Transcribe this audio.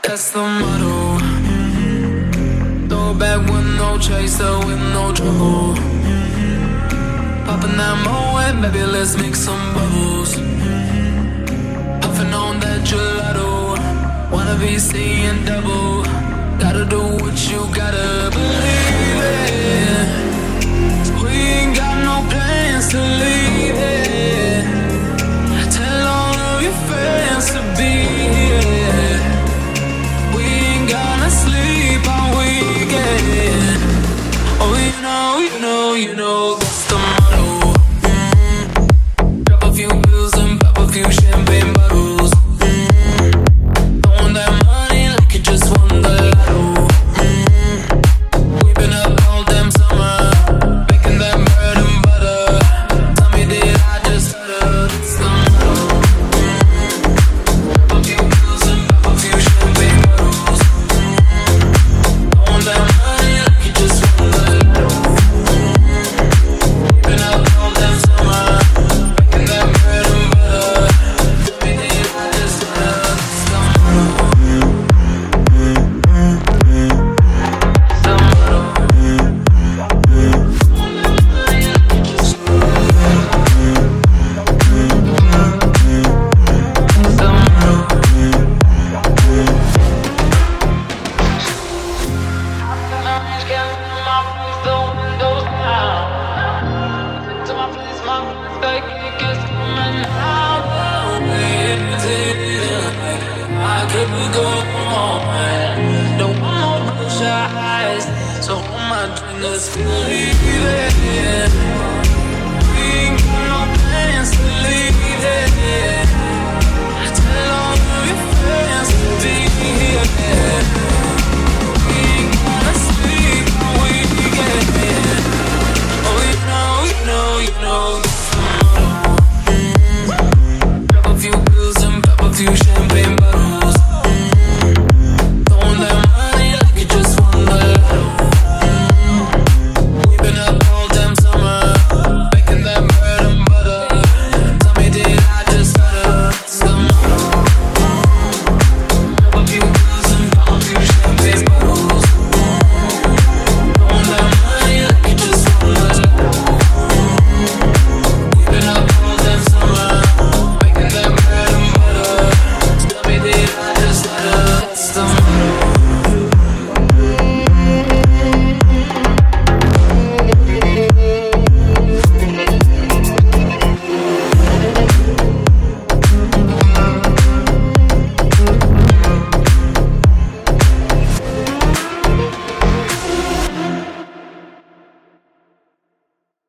that's the motto. Throw back with no chaser, with no trouble. Popping that Moet, baby, let's make some bubbles. Puffing on that gelato, wanna be seeing double. Gotta do what you gotta believe it. We ain't got no plans to leave it. Tell all of your friends to be here. We ain't gonna sleep all weekend. Oh, you know that's the motto. Drop a few pills and pop a few champagne bottles. Throwing that money like you just won the lotto. We've been up all damn summer, making that bread and butter. Tell me, did I just stutter? That's the motto. Drop a few pills and pop a few champagne bottles. Throwing that money like you just won the lotto. We've been up all damn summer, making that bread and butter. Tell me, did I just stutter? That's the motto. Let's leave it. We ain't got no plans to leave it. Tell all of your friends to be here. We ain't gonna sleep all weekend. Oh, you know. Drop a few pills and pop a few shots.